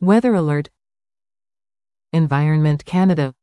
Weather alert. Environment Canada.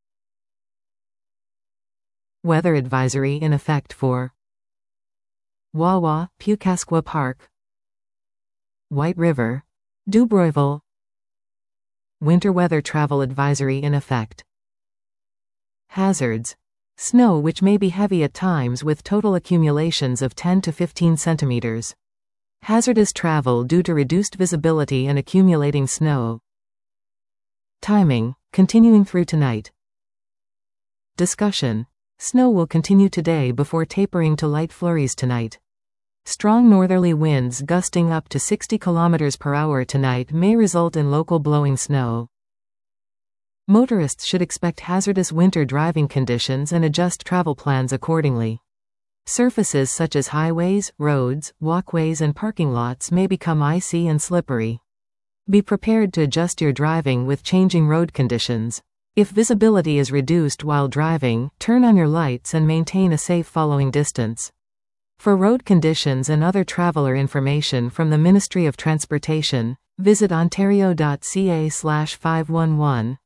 Weather advisory in effect for Wawa, Pukasqua Park, White River, Dubroiville. Winter weather travel advisory in effect. Hazards. Snow which may be heavy at times with total accumulations of 10 to 15 centimeters. Hazardous travel due to reduced visibility and accumulating snow. Timing, continuing through tonight. Discussion. Snow will continue today before tapering to light flurries tonight. Strong northerly winds gusting up to 60 km per hour tonight may result in local blowing snow. Motorists should expect hazardous winter driving conditions and adjust travel plans accordingly. Surfaces such as highways, roads, walkways and parking lots may become icy and slippery. Be prepared to adjust your driving with changing road conditions. If visibility is reduced while driving, turn on your lights and maintain a safe following distance. For road conditions and other traveler information from the Ministry of Transportation, visit ontario.ca/511,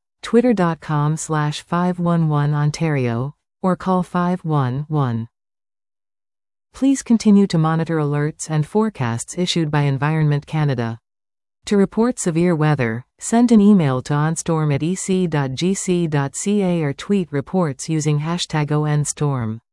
twitter.com/511ontario, or call 511. Please continue to monitor alerts and forecasts issued by Environment Canada. To report severe weather, send an email to onstorm@ec.gc.ca or tweet reports using #ONStorm.